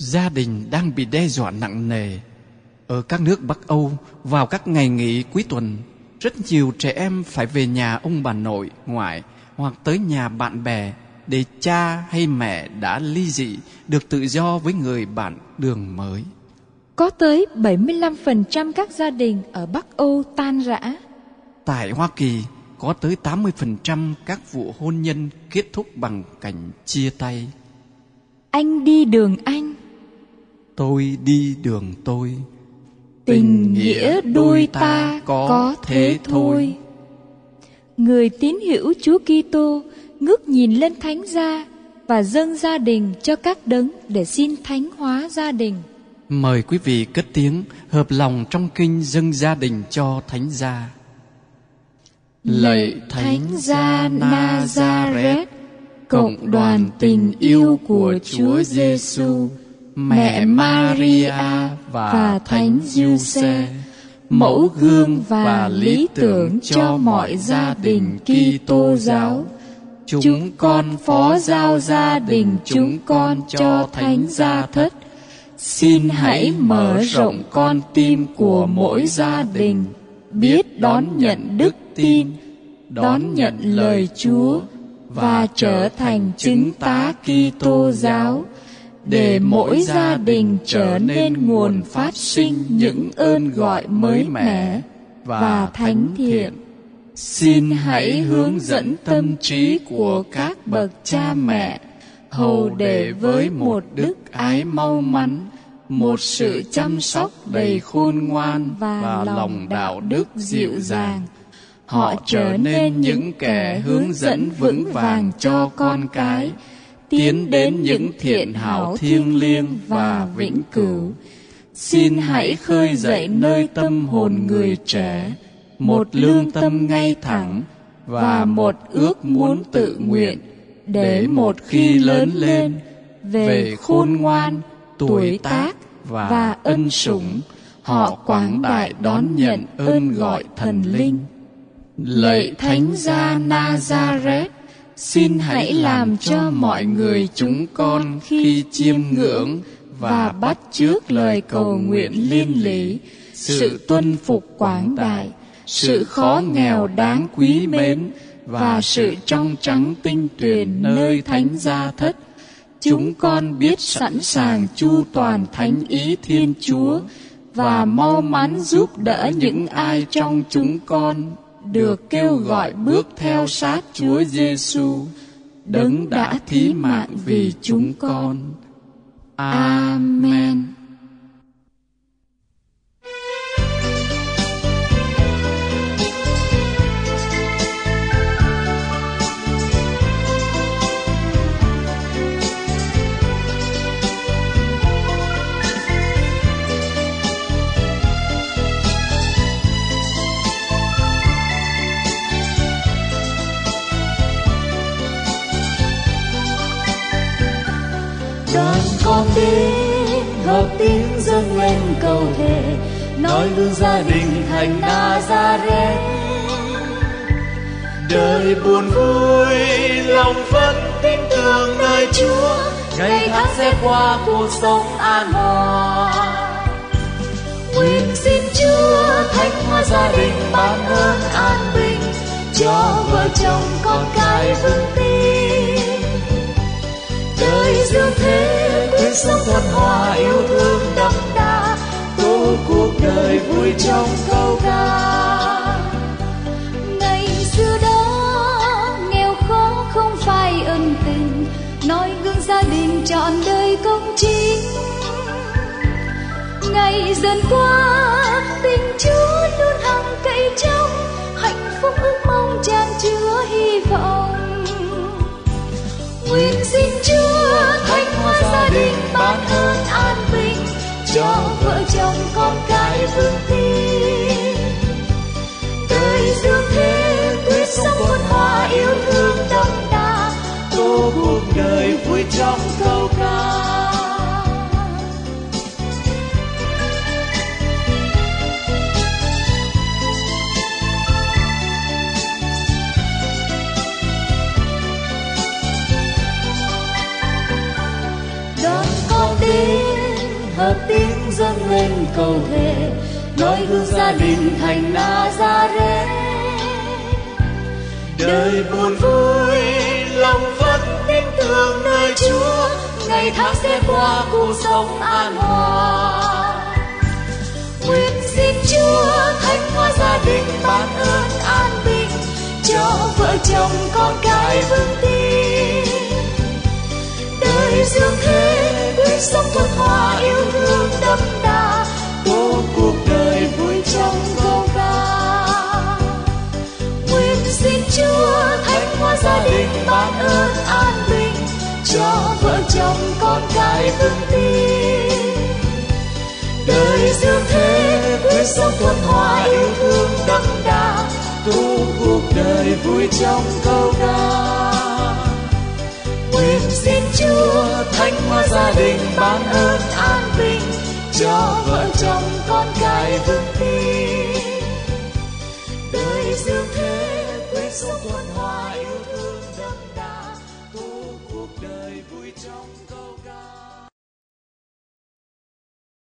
Gia đình đang bị đe dọa nặng nề. Ở các nước Bắc Âu, vào các ngày nghỉ cuối tuần, rất nhiều trẻ em phải về nhà ông bà nội, ngoại hoặc tới nhà bạn bè để cha hay mẹ đã ly dị được tự do với người bạn đường mới. Có tới 75% các gia đình ở Bắc Âu tan rã. Tại Hoa Kỳ, có tới 80% các vụ hôn nhân kết thúc bằng cảnh chia tay. Anh đi đường anh, tôi đi đường tôi. tình nghĩa đôi ta có thế thôi. Người tín hữu Chúa Kitô ngước nhìn lên thánh gia và dâng gia đình cho các đấng để xin thánh hóa gia đình. Mời quý vị cất tiếng hợp lòng trong kinh dâng gia đình cho thánh gia. Lạy thánh gia Nazareth, cộng đoàn tình yêu của Chúa Giêsu, mẹ Maria và thánh Giuse, mẫu gương và lý tưởng cho mọi gia đình Kitô giáo. Chúng con phó giao gia đình chúng con cho thánh gia thất. Xin hãy mở rộng con tim của mỗi gia đình, biết đón nhận đức tin, đón nhận lời Chúa và trở thành chứng tá Kitô giáo, để mỗi gia đình trở nên nguồn phát sinh những ơn gọi mới mẻ và thánh thiện. Xin hãy hướng dẫn tâm trí của các bậc cha mẹ, hầu để với một đức ái mau mắn, một sự chăm sóc đầy khôn ngoan và lòng đạo đức dịu dàng, họ trở nên những kẻ hướng dẫn vững vàng cho con cái, tiến đến những thiện hảo thiêng liêng và vĩnh cửu. Xin hãy khơi dậy nơi tâm hồn người trẻ một lương tâm ngay thẳng và một ước muốn tự nguyện, để một khi lớn lên, về khôn ngoan, tuổi tác và ân sủng, họ quảng đại đón nhận ơn gọi thần linh. Lạy thánh gia Nazareth, xin hãy làm cho mọi người chúng con khi chiêm ngưỡng và bắt chước lời cầu nguyện liên lý, sự tuân phục quảng đại, sự khó nghèo đáng quý mến và sự trong trắng tinh tuyền nơi thánh gia thất, chúng con biết sẵn sàng chu toàn thánh ý Thiên Chúa và mau mắn giúp đỡ những ai trong chúng con được kêu gọi bước theo sát Chúa Giêsu, đấng đã thí mạng vì chúng con. Amen. Con đến góp tiếng dâng lên cầu thề, nói gương gia đình thành Nazareth. Đời buồn vui lòng vẫn tin tưởng nơi Chúa, ngày tháng sẽ qua cuộc sống an hòa. Nguyện xin Chúa thánh hóa gia đình, ban ơn an bình cho vợ chồng con cái vững tin. Đời dương thế quyết sống thuần hòa, yêu thương đậm đà, tô cuộc đời vui trong câu ca. Ngày xưa đó nghèo khó không phải ân tình, nói gương gia đình trọn đời công chính. Ngày dần qua tình Chúa luôn hằng cậy trong, hạnh phúc ước mong chan chứa hy vọng. Nguyện xin Chúa thánh hóa gia đình, ban ơn an bình cho vợ chồng con cái vững tin. Đời dương thế quyết sống thuần hòa, yêu thương đậm đà, tô cuộc đời vui trong câu ca. Đón con đến hợp tiếng dâng lên cầu thề, noi gương gia đình thành Nazareth. Đời buồn vui lòng vẫn tin tưởng nơi Chúa, ngày tháng sẽ qua cuộc sống an hòa. Nguyện xin Chúa thánh hóa gia đình ban ơn an bình cho vợ chồng con cái vững tin. Đời dương thế quyết sống thuần hòa yêu thương đậm đà, tô cuộc đời vui trong câu ca. Nguyện xin Chúa thánh hóa gia đình ban ơn an bình cho vợ chồng con cái vững tin. Đời dương thế quyết sống thuần hòa yêu thương đậm đà, tu cuộc đời vui trong câu ca. Nguyện xin Chúa thánh hóa gia đình ban ơn an bình cho vợ chồng con cái vững tin. Đời dương thế quyết sống thuần hòa yêu thương đậm đà, tu cuộc đời vui trong câu